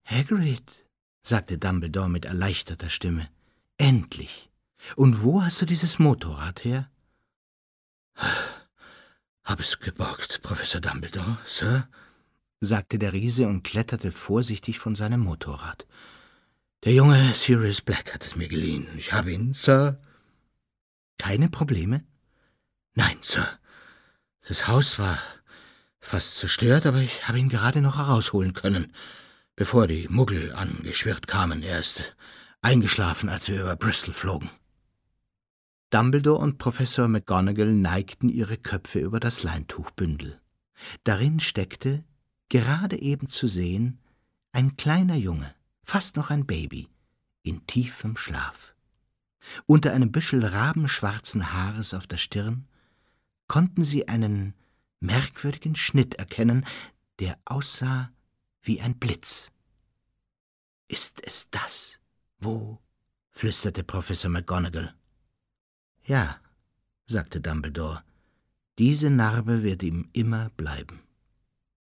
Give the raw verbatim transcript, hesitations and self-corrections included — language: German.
»Hagrid«, sagte Dumbledore mit erleichterter Stimme, »endlich! Und wo hast du dieses Motorrad her?« »Hab es geborgt, Professor Dumbledore, Sir«, sagte der Riese und kletterte vorsichtig von seinem Motorrad. »Der junge Sirius Black hat es mir geliehen. Ich habe ihn, Sir.« »Keine Probleme?« »Nein, Sir. Das Haus war fast zerstört, aber ich habe ihn gerade noch herausholen können, bevor die Muggel angeschwirrt kamen. Er ist eingeschlafen, als wir über Bristol flogen.« Dumbledore und Professor McGonagall neigten ihre Köpfe über das Leintuchbündel. Darin steckte, gerade eben zu sehen, ein kleiner Junge, fast noch ein Baby, in tiefem Schlaf. Unter einem Büschel rabenschwarzen Haares auf der Stirn konnten sie einen merkwürdigen Schnitt erkennen, der aussah wie ein Blitz. »Ist es das? Wo?« flüsterte Professor McGonagall. »Ja«, sagte Dumbledore, »diese Narbe wird ihm immer bleiben.«